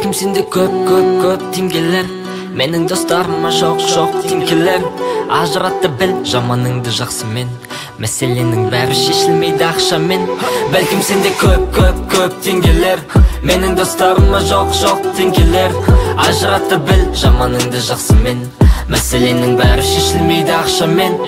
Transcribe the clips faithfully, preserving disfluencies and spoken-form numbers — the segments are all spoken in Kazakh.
Бәлкім сенде көп көп көп теңгелер, менің достарыма жоқ жоқ теңгелер. Ажыратты біл жаманыңды жақсымен, мәселенің бәрі шешілмейді ақшамен. Бәлкім сенде көп көп көп теңгелер, менің достарыма жоқ жоқ теңгелер. Ажыратты біл жаманыңды жақсымен, мәселенің бәрі шешілмейді ақшамен.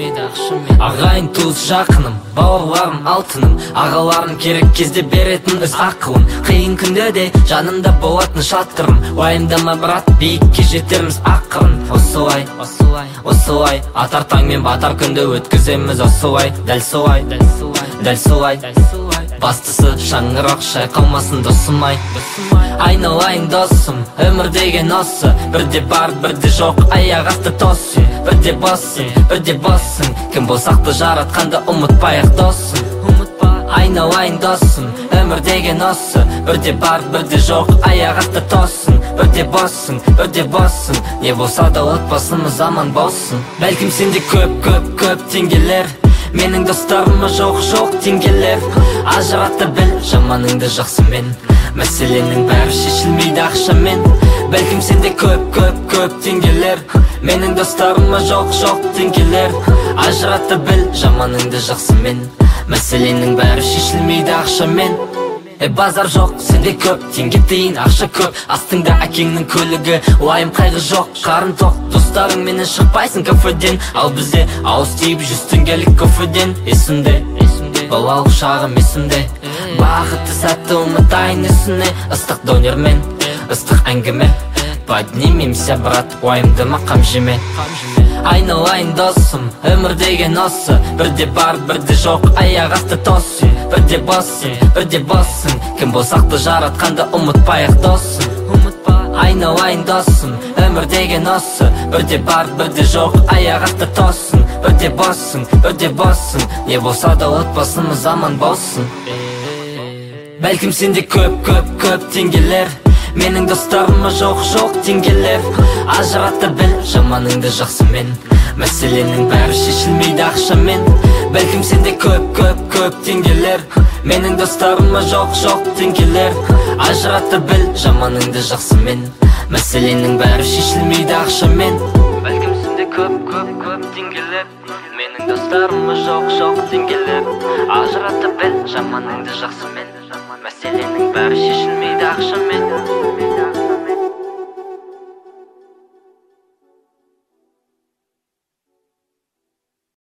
Ағайын туыс жақыным, бауырларым алтыным, ағаларым керек кезде беретін өз ақылын. Қиын күнде де жанымда болатын шатырым, уайымдама брат, биікке жетерміз ақырын. Осылай, осылай, осылай, атар таңмен батар күнді өткіземіз. Осылай, дәл солай, дәл солай, бастысы шаңырақ шайқалмасын досым-ай. Айналайын досым, өмір деген осы, бірде бар, бірде жоқ, аяқ асты тосын. Бірде боссың, бірде боссың, кім болсақты жаратқанды ұмытпайық досым. Айналайын досым, өмір деген осы, бірде бар, бірде жоқ, аяқ асты тосын. Бірде боссың, бірде боссың, не болса да отбасымыз аман болсын. Бәлкім сенде көп көп көп теңгелер, менің достарыма жоқ жоқ теңгелер. Ажыратты біл жаманыңды жақсымен, мәселенің бәрі шешілмейді ақшамен. Бәлкім сенде көп көп көп теңгелер, менің достарыма жоқ жоқ теңгелер. Ажыратты біл жаманыңды жақсымен, мәселенің бәрі шешілмейді ақшамен. Е базар жоқ, сенде көп, теңге тиын, ақша көп, астыңда әкеңнің көлігі, уайым қайғы жоқ, қарын тоқ. Достарың менен шықпайсың кафеден, ал бізде ауыз тиіп жүз теңгелік кофеден. Есімде, балалық шағым есімде, бақытты сәтті ұмытайын есіне. Ыстық донермен, ыстық әңгіме, поднимемся брат, уайымдама қам жеме. Айналайын досым, өмір деген осы, бірде бар, бірде жоқ, аяқ асты тосын. Бірде боссың, бірде боссың, кім болсақты жаратқанды ұмытпайық досым. Айналайын досым, өмір деген осы, бірде бар, бірде жоқ, аяқ асты тосын. Бірде боссың, бірде боссың, не болса да отбасымыз аман болсын. Бәлкім сенде көп көп көп теңгелер, менің достарыма жоқ жоқ теңгелер. Ажыратты біл жаманыңды жақсымен, мәселенің бәрі шешілмейді ақшамен. Бәлкім сенде көп көп көп теңгелер, менің достарыма жоқ жоқ теңгелер. Ажыратты біл жаманыңды жақсымен, мәселенің бәрі шешілмейді ақшамен. Бәлкім сенде көп көп көп теңгелер, менің достарыма жоқ жоқ теңгелер. Ажыратты біл жаманыңды жақсымен, мәселенің бәрі шешілмейді ақшамен.